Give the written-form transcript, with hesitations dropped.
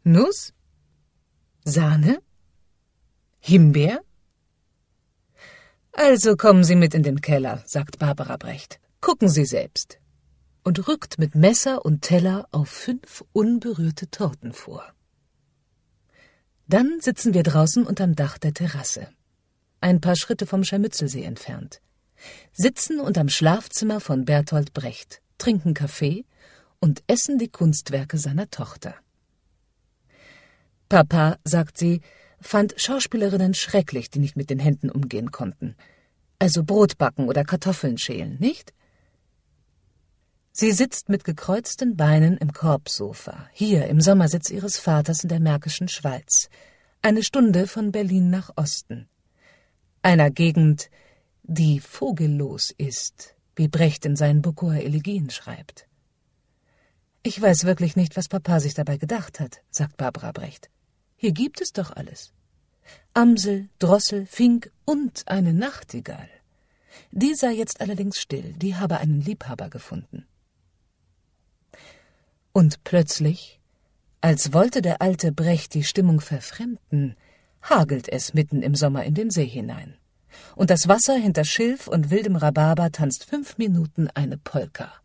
Nuss? Sahne? Himbeer? Also kommen Sie mit in den Keller, sagt Barbara Brecht. Gucken Sie selbst. Und rückt mit Messer und Teller auf 5 unberührte Torten vor. Dann sitzen wir draußen unterm Dach der Terrasse, ein paar Schritte vom Scharmützelsee entfernt, sitzen unterm Schlafzimmer von Bertolt Brecht, trinken Kaffee und essen die Kunstwerke seiner Tochter. Papa, sagt sie, fand Schauspielerinnen schrecklich, die nicht mit den Händen umgehen konnten. Also Brot backen oder Kartoffeln schälen, nicht? Sie sitzt mit gekreuzten Beinen im Korbsofa, hier im Sommersitz ihres Vaters in der Märkischen Schweiz, eine Stunde von Berlin nach Osten. Einer Gegend, die vogellos ist, wie Brecht in seinen Buckower Elegien schreibt. Ich weiß wirklich nicht, was Papa sich dabei gedacht hat, sagt Barbara Brecht. Hier gibt es doch alles. Amsel, Drossel, Fink und eine Nachtigall. Die sei jetzt allerdings still, die habe einen Liebhaber gefunden. Und plötzlich, als wollte der alte Brecht die Stimmung verfremden, hagelt es mitten im Sommer in den See hinein. Und das Wasser hinter Schilf und wildem Rhabarber tanzt 5 Minuten eine Polka.